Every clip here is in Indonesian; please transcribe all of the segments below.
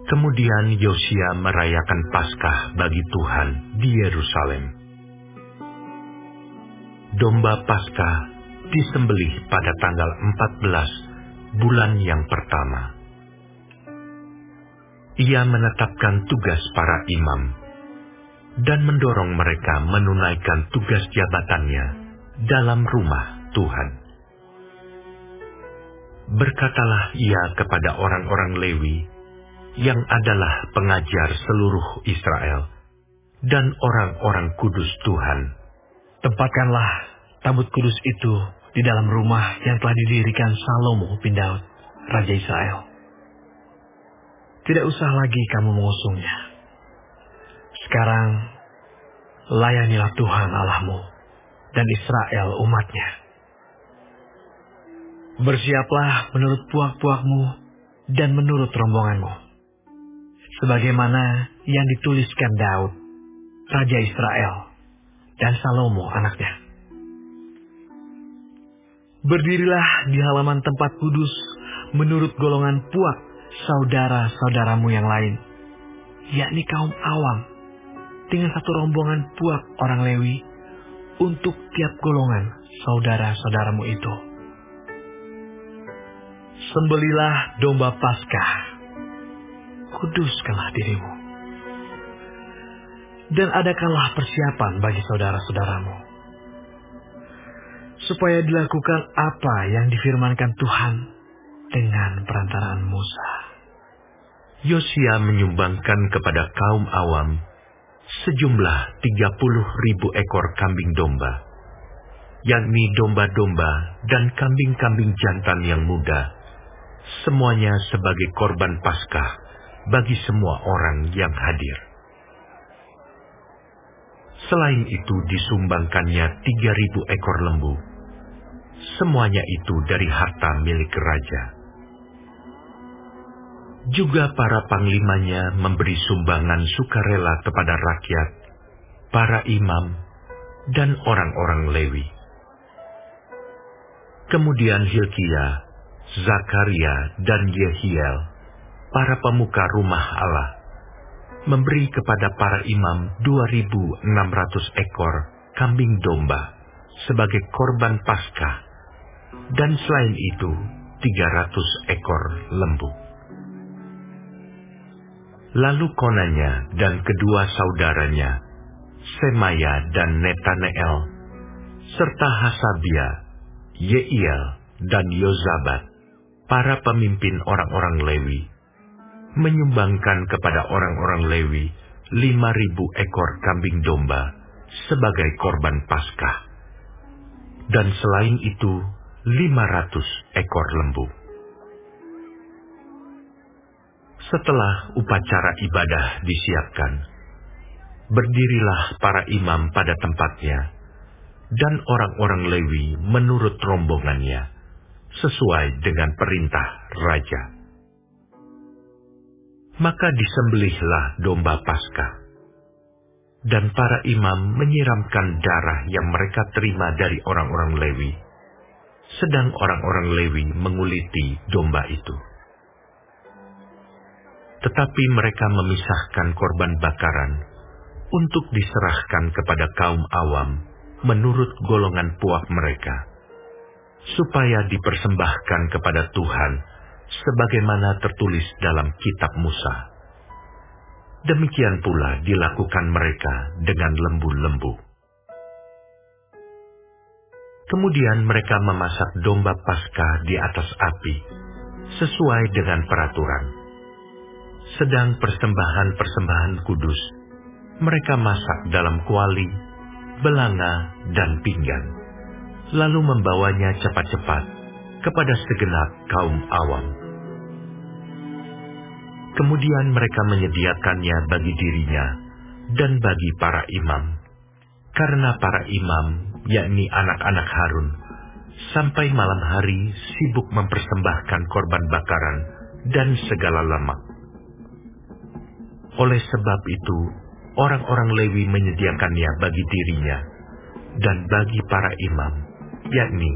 Kemudian Yosia merayakan Paskah bagi Tuhan di Yerusalem. Domba Paskah disembelih pada tanggal 14 bulan yang pertama. Ia menetapkan tugas para imam dan mendorong mereka menunaikan tugas jabatannya dalam rumah Tuhan. Berkatalah ia kepada orang-orang Lewi yang adalah pengajar seluruh Israel dan orang-orang kudus Tuhan, tempatkanlah tabut kudus itu di dalam rumah yang telah didirikan Salomo bin Daud, Raja Israel. Tidak usah lagi kamu mengusungnya. Sekarang, layanilah Tuhan Allahmu dan Israel umatnya. Bersiaplah menurut puak-puakmu dan menurut rombonganmu, sebagaimana yang dituliskan Daud, Raja Israel, dan Salomo anaknya. Berdirilah di halaman tempat kudus menurut golongan puak saudara-saudaramu yang lain, yakni kaum awam, dengan satu rombongan puak orang Lewi untuk tiap golongan saudara-saudaramu itu. Sembelilah domba Paskah, kuduskanlah dirimu, dan adakanlah persiapan bagi saudara-saudaramu, supaya dilakukan apa yang difirmankan Tuhan dengan perantaraan Musa. Yosia menyumbangkan kepada kaum awam sejumlah 30.000 ekor kambing domba, yakni domba-domba dan kambing-kambing jantan yang muda, semuanya sebagai korban Paskah bagi semua orang yang hadir. Selain itu disumbangkannya 3.000 ekor lembu, semuanya itu dari harta milik raja. Juga para panglimanya memberi sumbangan sukarela kepada rakyat, para imam, dan orang-orang Lewi. Kemudian Hilkia, Zakaria, dan Yehiel, para pemuka rumah Allah, memberi kepada para imam 2.600 ekor kambing domba sebagai korban Paskah, dan selain itu 300 ekor lembu. Lalu Konanya dan kedua saudaranya, Semaya dan Netaneel, serta Hasabia, Yeiel, dan Yozabat, para pemimpin orang-orang Lewi, menyumbangkan kepada orang-orang Lewi 5.000 ekor kambing domba sebagai korban Paskah, dan selain itu 500 ekor lembu. Setelah upacara ibadah disiapkan, berdirilah para imam pada tempatnya, dan orang-orang Lewi menurut rombongannya, sesuai dengan perintah raja. Maka disembelihlah domba Paskah, dan para imam menyiramkan darah yang mereka terima dari orang-orang Lewi, sedang orang-orang Lewi menguliti domba itu. Tetapi mereka memisahkan korban bakaran untuk diserahkan kepada kaum awam menurut golongan puak mereka, supaya dipersembahkan kepada Tuhan sebagaimana tertulis dalam kitab Musa. Demikian pula dilakukan mereka dengan lembu-lembu. Kemudian mereka memasak domba Paskah di atas api, sesuai dengan peraturan. Sedang persembahan-persembahan kudus, mereka masak dalam kuali, belanga, dan pinggan, lalu membawanya cepat-cepat kepada segenap kaum awam. Kemudian mereka menyediakannya bagi dirinya dan bagi para imam, karena para imam, yakni anak-anak Harun, sampai malam hari sibuk mempersembahkan korban bakaran dan segala lemak. Oleh sebab itu, orang-orang Lewi menyediakannya bagi dirinya dan bagi para imam, yakni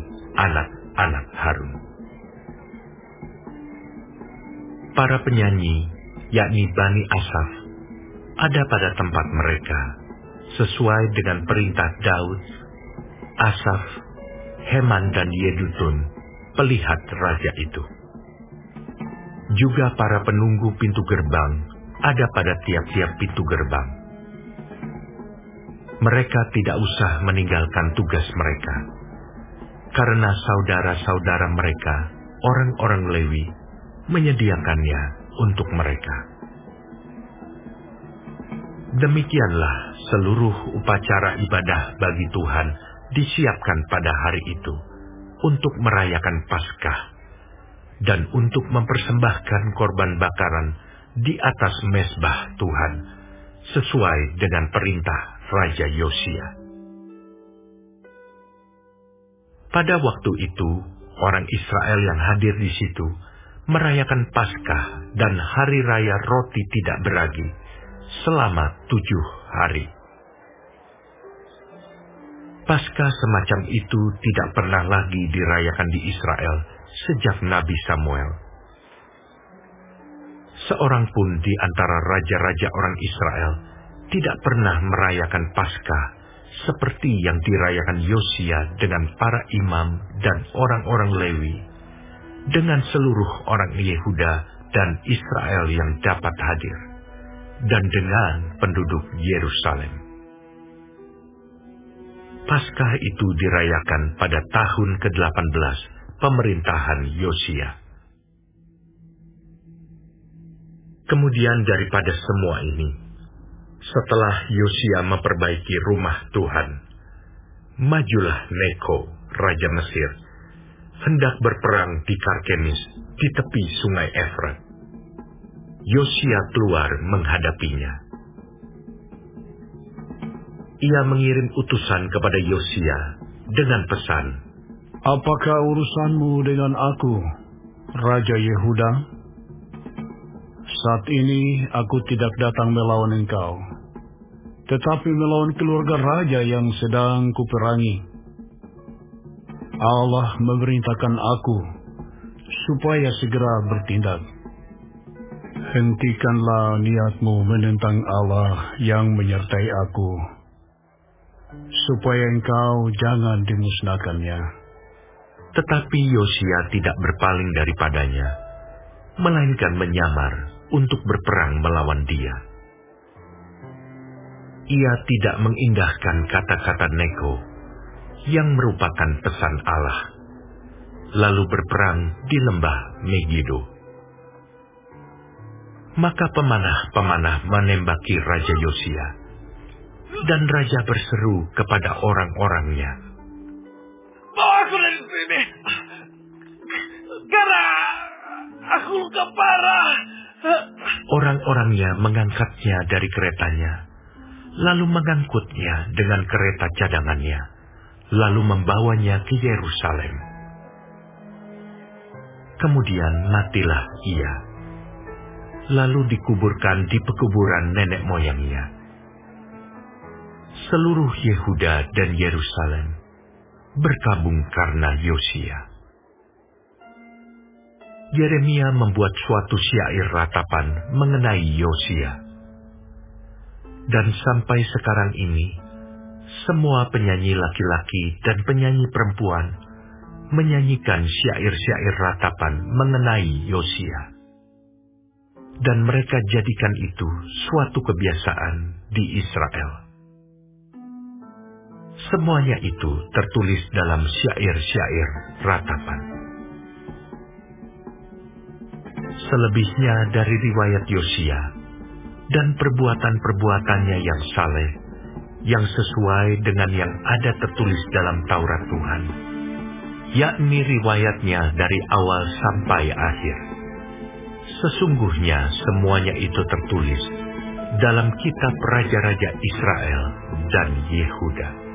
anak-anak Harun. Para penyanyi yakni Bani Asaf, ada pada tempat mereka, sesuai dengan perintah Daud, Asaf, Heman dan Yedutun, pelihat raja itu. Juga para penunggu pintu gerbang ada pada tiap-tiap pintu gerbang. Mereka tidak usah meninggalkan tugas mereka, karena saudara-saudara mereka, orang-orang Lewi, menyediakannya untuk mereka. Demikianlah seluruh upacara ibadah bagi Tuhan disiapkan pada hari itu untuk merayakan Paskah dan untuk mempersembahkan korban bakaran di atas mezbah Tuhan sesuai dengan perintah Raja Yosia. Pada waktu itu, orang Israel yang hadir di situ merayakan Paskah dan Hari Raya Roti Tidak Beragi selama 7 hari. Paskah semacam itu tidak pernah lagi dirayakan di Israel sejak Nabi Samuel. Seorang pun di antara raja-raja orang Israel tidak pernah merayakan Paskah seperti yang dirayakan Yosia dengan para imam dan orang-orang Lewi, dengan seluruh orang Yehuda dan Israel yang dapat hadir, dan dengan penduduk Yerusalem. Paskah itu dirayakan pada tahun ke-18 pemerintahan Yosia. Kemudian daripada semua ini, setelah Yosia memperbaiki rumah Tuhan, majulah Neko, Raja Mesir, hendak berperang di Karkemis di tepi sungai Efrat. Yosia keluar menghadapinya. Ia mengirim utusan kepada Yosia dengan pesan, "Apakah urusanmu dengan aku, Raja Yehuda? Saat ini aku tidak datang melawan engkau, tetapi melawan keluarga raja yang sedang kuperangi. Allah memerintahkan aku supaya segera bertindak. Hentikanlah niatmu menentang Allah yang menyertai aku, supaya engkau jangan dimusnahkannya." Tetapi Yosia tidak berpaling daripadanya, melainkan menyamar untuk berperang melawan dia. Ia tidak mengindahkan kata-kata Neko yang merupakan pesan Allah, lalu berperang di lembah Megido. Maka pemanah-pemanah menembaki Raja Yosia, dan Raja berseru kepada orang-orangnya, "Bawa aku dari sini, karena aku luka parah." Orang-orangnya mengangkatnya dari keretanya, lalu mengangkutnya dengan kereta cadangannya, lalu membawanya ke Yerusalem. Kemudian matilah ia, lalu dikuburkan di pekuburan nenek moyangnya. Seluruh Yehuda dan Yerusalem berkabung karena Yosia. Yeremia membuat suatu syair ratapan mengenai Yosia. Dan sampai sekarang ini, semua penyanyi laki-laki dan penyanyi perempuan menyanyikan syair-syair ratapan mengenai Yosia. Dan mereka jadikan itu suatu kebiasaan di Israel. Semuanya itu tertulis dalam syair-syair ratapan. Selebihnya dari riwayat Yosia dan perbuatan-perbuatannya yang saleh, yang sesuai dengan yang ada tertulis dalam Taurat Tuhan, yakni riwayatnya dari awal sampai akhir. Sesungguhnya semuanya itu tertulis dalam kitab Raja-Raja Israel dan Yehuda.